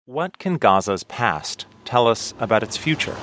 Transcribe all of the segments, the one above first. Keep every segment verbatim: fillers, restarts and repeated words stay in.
What can Gaza's past tell us about its future?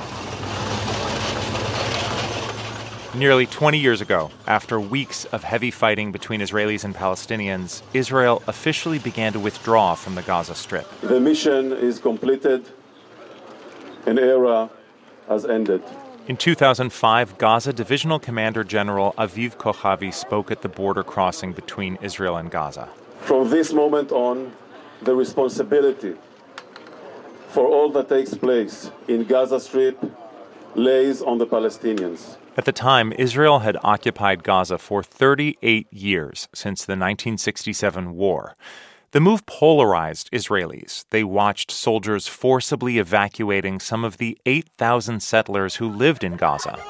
Nearly twenty years ago, after weeks of heavy fighting between Israelis and Palestinians, Israel officially began to withdraw from the Gaza Strip. The mission is completed. An era has ended. In two thousand five, Gaza Divisional Commander General Aviv Kochavi spoke at the border crossing between Israel and Gaza. From this moment on, the responsibility for all that takes place in Gaza Strip lays on the Palestinians. At the time, Israel had occupied Gaza for thirty-eight years since the nineteen sixty-seven war. The move polarized Israelis. They watched soldiers forcibly evacuating some of the eight thousand settlers who lived in Gaza.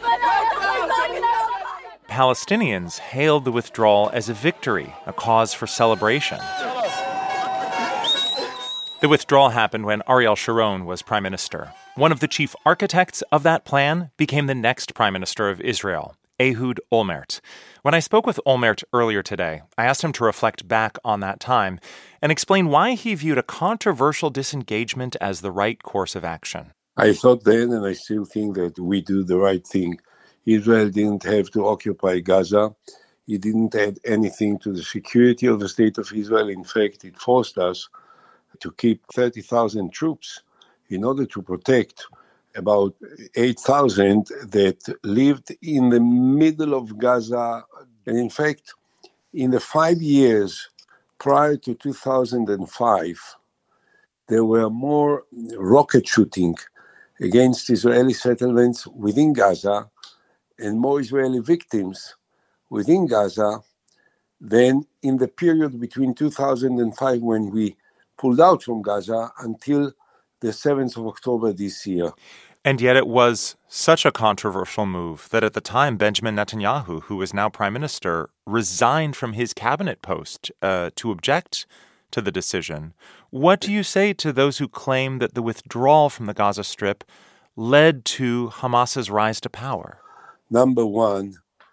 Palestinians hailed the withdrawal as a victory, a cause for celebration. The withdrawal happened when Ariel Sharon was prime minister. One of the chief architects of that plan became the next prime minister of Israel, Ehud Olmert. When I spoke with Olmert earlier today, I asked him to reflect back on that time and explain why he viewed a controversial disengagement as the right course of action. I thought then, and I still think, that we do the right thing. Israel didn't have to occupy Gaza. It didn't add anything to the security of the state of Israel. In fact, it forced us to keep thirty thousand troops in order to protect about eight thousand that lived in the middle of Gaza. And in fact, in the five years prior to two thousand five, there were more rocket shooting against Israeli settlements within Gaza and more Israeli victims within Gaza than in the period between two thousand five, when we pulled out from Gaza, until the seventh of October this year. And yet it was such a controversial move that at the time, Benjamin Netanyahu, who is now prime minister, resigned from his cabinet post uh, to object to the decision. What do you say to those who claim that the withdrawal from the Gaza Strip led to Hamas's rise to power? Number one,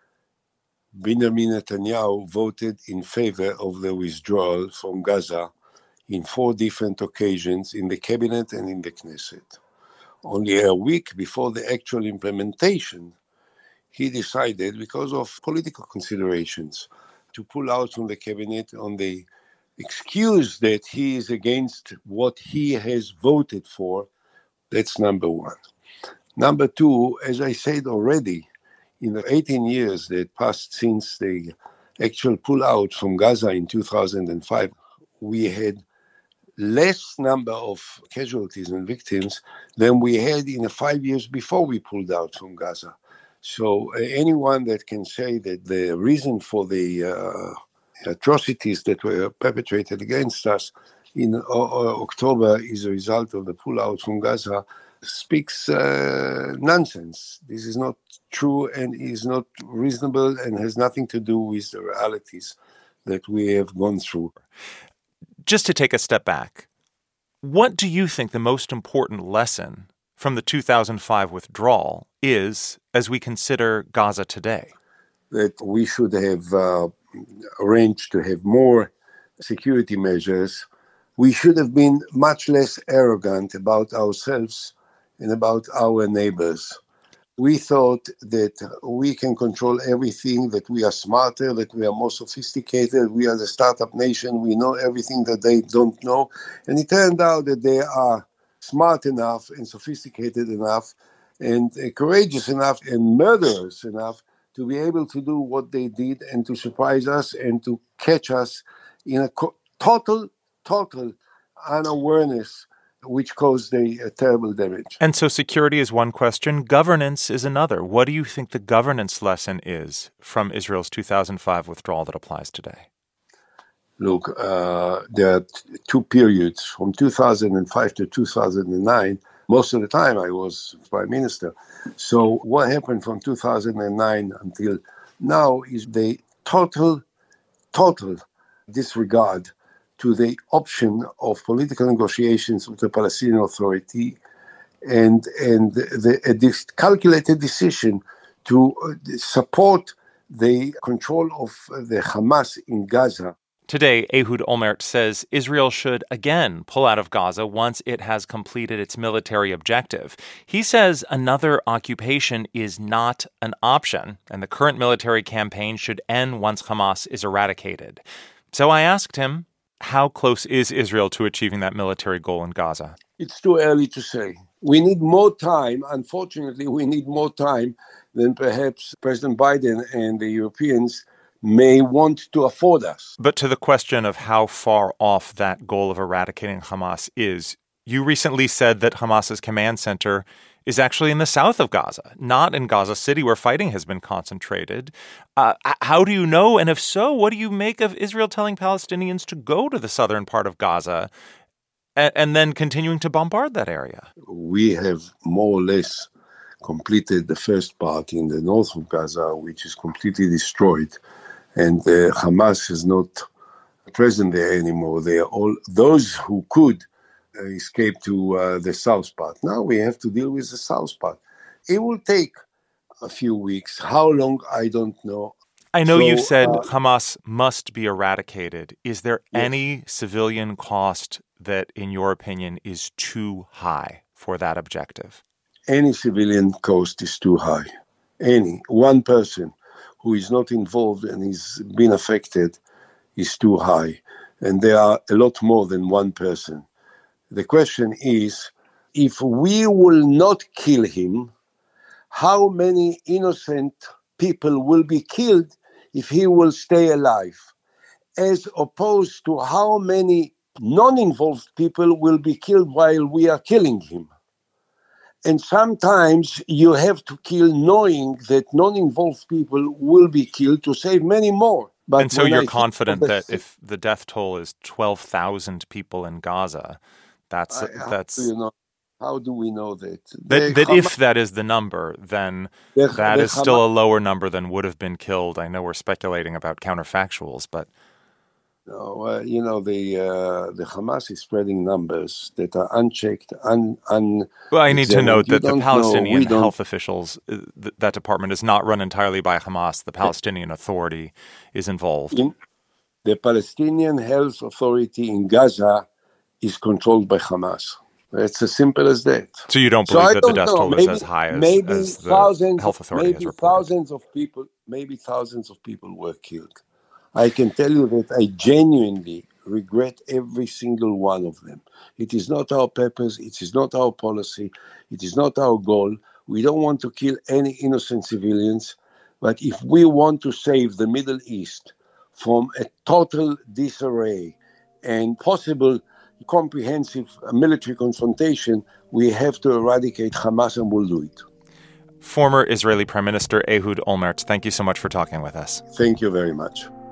Benjamin Netanyahu voted in favor of the withdrawal from Gaza in four different occasions in the cabinet and in the Knesset. Only a week before the actual implementation, he decided, because of political considerations, to pull out from the cabinet on the excuse that he is against what he has voted for. That's number one. Number two, as I said already, in the eighteen years that passed since the actual pull out from Gaza in two thousand five, we had less number of casualties and victims than we had in the five years before we pulled out from Gaza. So uh, anyone that can say that the reason for the uh, atrocities that were perpetrated against us in uh, October is a result of the pullout from Gaza speaks uh, nonsense. This is not true and is not reasonable and has nothing to do with the realities that we have gone through. Just to take a step back, what do you think the most important lesson from the two thousand five withdrawal is as we consider Gaza today? That we should have uh, arranged to have more security measures. We should have been much less arrogant about ourselves and about our neighbors. We thought that we can control everything, that we are smarter, that we are more sophisticated, we are the startup nation, we know everything that they don't know. And it turned out that they are smart enough and sophisticated enough and uh, courageous enough and murderous enough to be able to do what they did and to surprise us and to catch us in a co- total, total unawareness, which caused the uh, terrible damage. And so security is one question. Governance is another. What do you think the governance lesson is from Israel's two thousand five withdrawal that applies today? Look, uh, there are t- two periods, from two thousand five to two thousand nine. Most of the time I was prime minister. So what happened from two thousand nine until now is the total, total disregard to the option of political negotiations with the Palestinian Authority and and the, a this calculated decision to support the control of the Hamas in Gaza. Today, Ehud Olmert says Israel should again pull out of Gaza once it has completed its military objective. He says another occupation is not an option, and the current military campaign should end once Hamas is eradicated. So I asked him, how close is Israel to achieving that military goal in Gaza? It's too early to say. We need more time. Unfortunately, we need more time than perhaps President Biden and the Europeans may want to afford us. But to the question of how far off that goal of eradicating Hamas is, you recently said that Hamas's command center is actually in the south of Gaza, not in Gaza City where fighting has been concentrated. Uh, how do you know? And if so, what do you make of Israel telling Palestinians to go to the southern part of Gaza and, and then continuing to bombard that area? We have more or less completed the first part in the north of Gaza, which is completely destroyed. And uh, Hamas is not present there anymore. They are all those who could uh, escape to uh, the south part. Now we have to deal with the south part. It will take a few weeks. How long, I don't know. I know so, you said uh, Hamas must be eradicated. Is there yes. any civilian cost that, in your opinion, is too high for that objective? Any civilian cost is too high. Any. One person who is not involved and is been affected is too high. And there are a lot more than one person. The question is, if we will not kill him, how many innocent people will be killed if he will stay alive? As opposed to how many non-involved people will be killed while we are killing him. And sometimes you have to kill knowing that non-involved people will be killed to save many more. But and so you're I confident the, that if the death toll is twelve thousand people in Gaza, that's... I, that's how, do you know, how do we know that? That, that Hamas, if that is the number, then the, that the is still Hamas, a lower number than would have been killed. I know we're speculating about counterfactuals, but... No, uh, you know, the uh, the Hamas is spreading numbers that are unchecked, un, un Well, I need to note that you the Palestinian know, health officials, uh, th- that department is not run entirely by Hamas. The Palestinian Authority is involved. In, the Palestinian Health Authority in Gaza is controlled by Hamas. It's as simple as that. So you don't believe so that don't the death know. toll maybe, is as high as, maybe as the thousands, health authority maybe has reported? Thousands of people, maybe thousands of people were killed. I can tell you that I genuinely regret every single one of them. It is not our purpose. It is not our policy. It is not our goal. We don't want to kill any innocent civilians. But if we want to save the Middle East from a total disarray and possible comprehensive military confrontation, we have to eradicate Hamas, and we'll do it. Former Israeli Prime Minister Ehud Olmert, thank you so much for talking with us. Thank you very much.